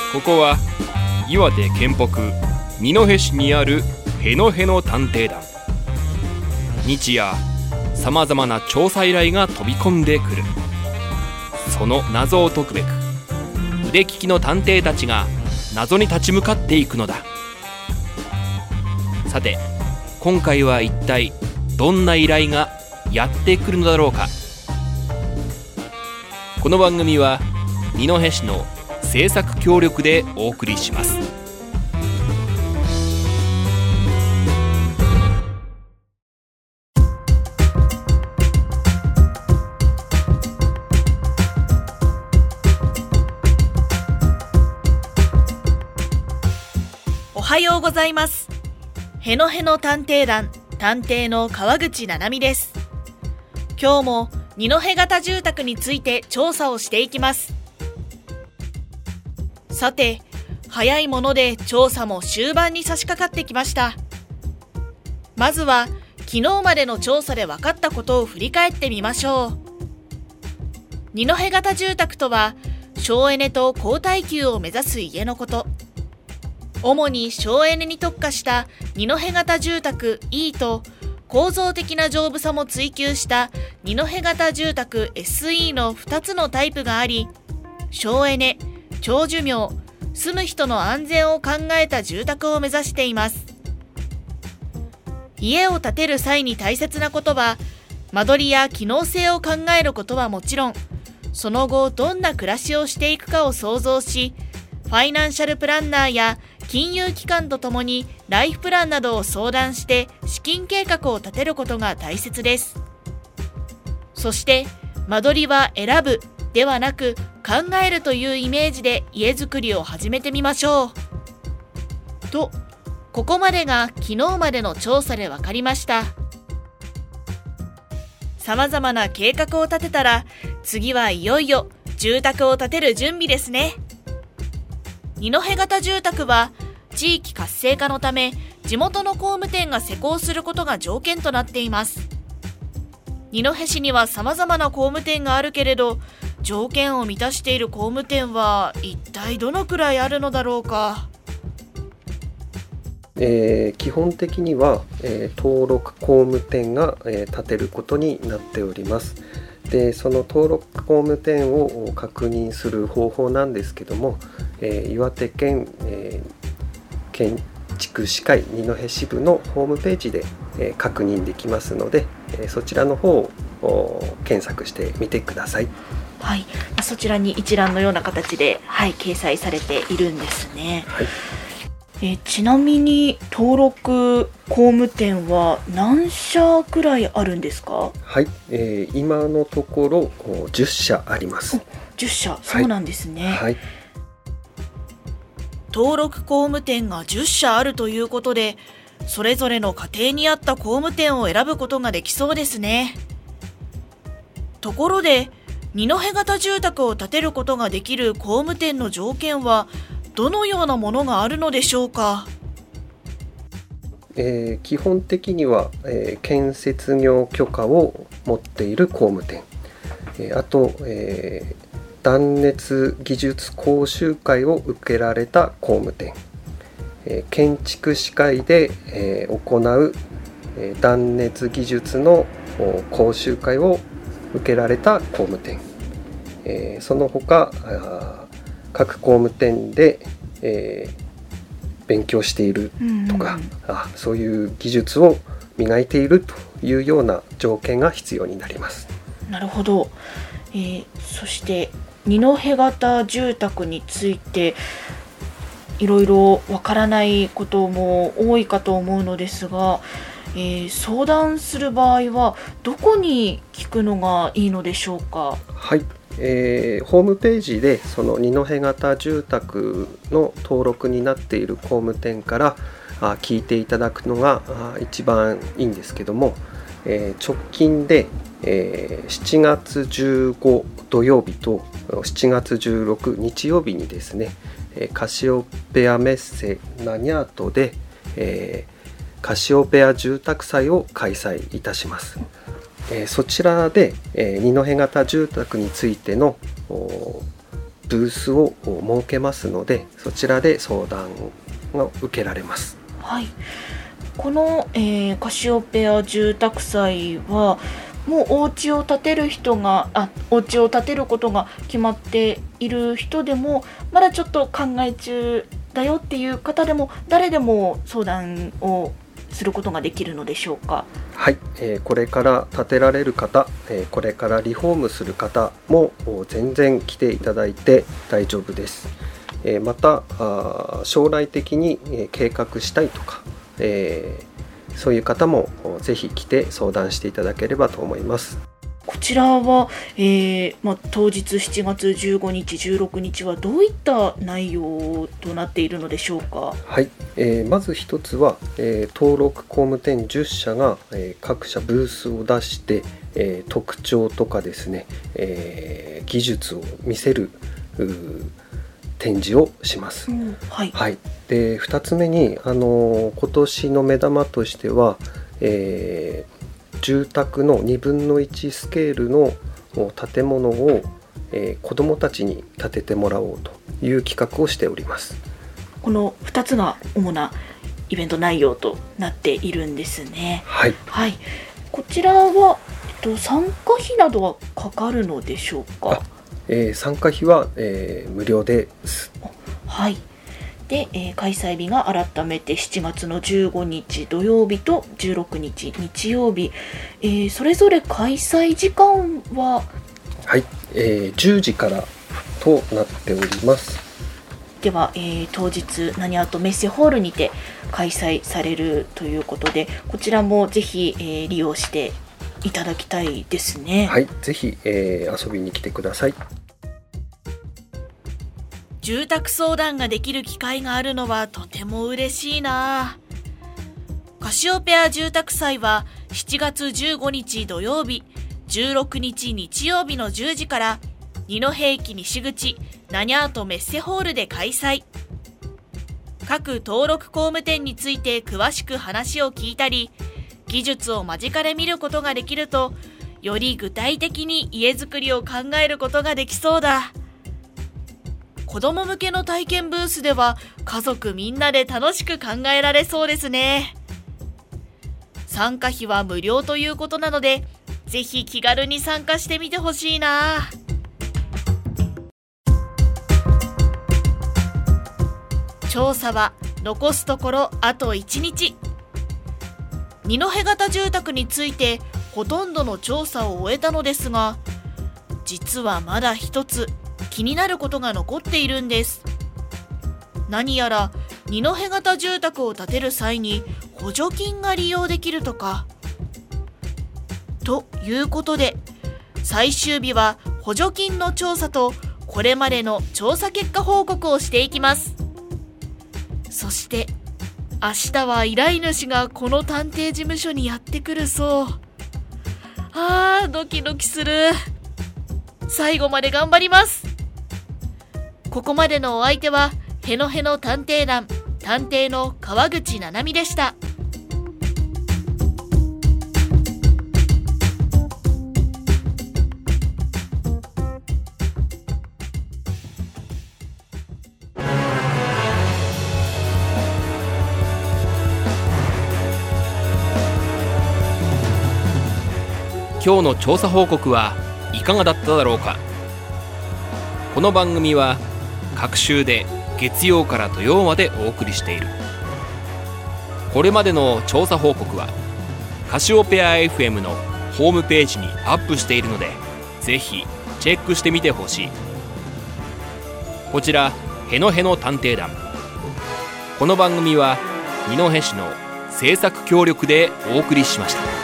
ここは岩手県北二戸市にあるへのへの探偵団。日夜さまざまな調査依頼が飛び込んでくる。その謎を解くべく腕利きの探偵たちが謎に立ち向かっていくのだ。さて今回は一体どんな依頼がやってくるのだろうか。この番組は二戸市の制作協力でお送りします。 おはようございます。へのへの探偵団探偵の川口七海です。今日も二戸型住宅について調査をしていきます。さて、早いもので調査も終盤に差し掛かってきました。まずは昨日までの調査で分かったことを振り返ってみましょう。二戸型住宅とは省エネと高耐久を目指す家のこと。主に省エネに特化した二戸型住宅 E と構造的な丈夫さも追求した二戸型住宅 SE の2つのタイプがあり、省エネ、長寿命、住む人の安全を考えた住宅を目指しています。家を建てる際に大切なことは、間取りや機能性を考えることはもちろん、その後どんな暮らしをしていくかを想像し、ファイナンシャルプランナーや金融機関とともにライフプランなどを相談して資金計画を立てることが大切です。そして間取りは選ぶではなく考えるというイメージで家づくりを始めてみましょう。と、ここまでが昨日までの調査で分かりました。さまざまな計画を立てたら、次はいよいよ住宅を建てる準備ですね。二戸型住宅は地域活性化のため地元の工務店が施工することが条件となっています。二戸市には様々な工務店があるけれど、条件を満たしている工務店は一体どのくらいあるのだろうか。 基本的には、登録工務店が、建てることになっております。で、その登録工務店を確認する方法なんですけども、岩手県、建築士会二戸支部のホームページで、確認できますので、そちらの方を検索してみてください。 はい、そちらに一覧のような形で、掲載されているんですね。はい。ちなみに登録工務店は何社くらいあるんですか？ はい、今のところ10社あります。 10社、そうなんですね。 はい。 登録工務店が10社あるということで、それぞれの家庭に合った工務店を選ぶことができそうですね。ところで、二戸型住宅を建てることができる工務店の条件はどのようなものがあるのでしょうか？ 基本的には、建設業許可を持っている工務店、あと、断熱技術講習会を受けられた工務店、建築士会で、行う、断熱技術の講習会を受けられた工務店、その他各工務店で、勉強しているとか、そういう技術を磨いているというような条件が必要になります。 なるほど。そして二戸型住宅についていろいろわからないことも多いかと思うのですが、相談する場合はどこに聞くのがいいのでしょうか？ はい、ホームページでその二戸型住宅の登録になっている工務店から聞いていただくのが一番いいんですけども、直近で、7月15土曜日と7月16日曜日にですね、カシオペアメッセナニャートで、カシオペア住宅祭を開催いたします。そちらで、二戸型住宅についてのブースを設けますので、そちらで相談を受けられます。 はい、この、カシオペア住宅祭はもうお家を建てることが決まっている人でも、まだちょっと考え中だよっていう方でも誰でも相談をすることができるのでしょうか？ はい、これから建てられる方、これからリフォームする方も全然来ていただいて大丈夫です。また将来的に計画したいとか、そういう方もぜひ来て相談していただければと思います。 こちらは、当日7月15日16日はどういった内容となっているのでしょうか？ はい、まず一つは、登録工務店10社が、各社ブースを出して、特徴とかですね、技術を見せる展示をします。 はいはい、で2つ目に、今年の目玉としては、住宅の2分の1スケールの建物を、子どもたちに建ててもらおうという企画をしております。 この2つが主なイベント内容となっているんですね。 はい、 はい、こちらは、参加費などはかかるのでしょうか？ 参加費は、無料です。 はい。で、開催日が改めて7月の15日土曜日と16日日曜日、それぞれ開催時間は、 はい、10時からとなっております。 では、当日何アートメッセホールにて開催されるということで、こちらもぜひ、利用していただきたいですね。 はい、ぜひ、遊びに来てください。 住宅相談ができる機会があるのはとても嬉しいな。カシオペア住宅祭は7月15日土曜日、16日日曜日の10時から二戸駅西口ナニャートメッセホールで開催。各登録工務店について詳しく話を聞いたり、技術を間近で見ることができると、より具体的に家づくりを考えることができそうだ。子供向けの体験ブースでは家族みんなで楽しく考えられそうですね。参加費は無料ということなので、ぜひ気軽に参加してみてほしいな。調査は残すところあと1日。二戸型住宅についてほとんどの調査を終えたのですが、実はまだ一つ気になることが残っているんです。何やら二戸型住宅を建てる際に補助金が利用できるとか。ということで、最終日は補助金の調査とこれまでの調査結果報告をしていきます。そして明日は依頼主がこの探偵事務所にやってくるそう。ドキドキする。最後まで頑張ります。ここまでのお相手はへのへの探偵団探偵の川口七海でした。 今日の調査報告はいかがだっただろうか。この番組は各週で月曜から土曜までお送りしている。これまでの調査報告はカシオペア FM のホームページにアップしているので、ぜひチェックしてみてほしい。こちらへのへの探偵団、この番組は二戸市の制作協力でお送りしました。